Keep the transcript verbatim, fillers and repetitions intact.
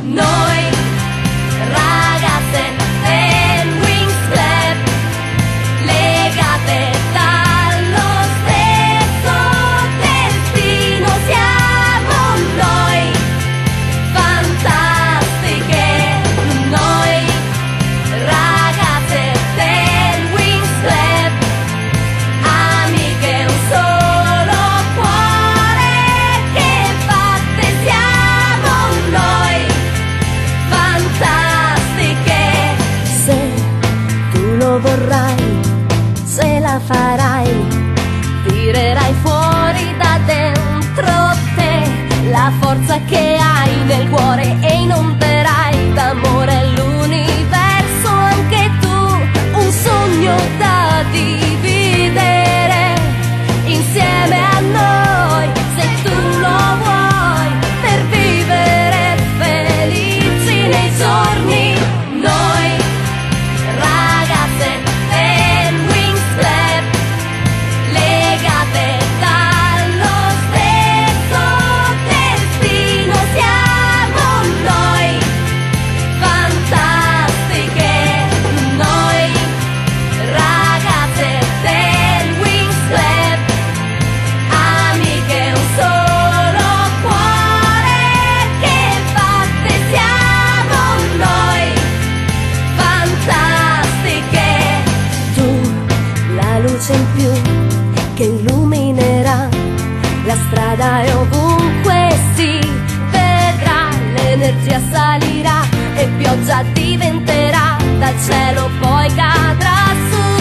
Noi ragazze del Wings Club, legate dallo stesso destino, siamo noi fantastiche. Noi ragazze del Wings Club, amiche, un solo cuore che batte, siamo noi fantastiche. Se tu lo vorrai, se la farai, tirerai fuori da dentro te la forza che hai nel cuore e inonderai d'amore l'universo, anche tu, un sogno da dividere insieme a noi, se tu lo vuoi, per vivere felici nei giorni. Noi ragazze del Wings Club, legate dallo stesso destino, siamo noi fantastiche. Noi ragazze del Wings Club, amiche, un solo cuore che batte, siamo noi fantastiche. Tu, la luce in più che illuminerà la strada e ovunque si vedrà, l'energia salirà e pioggia diventerà, dal cielo poi cadrà su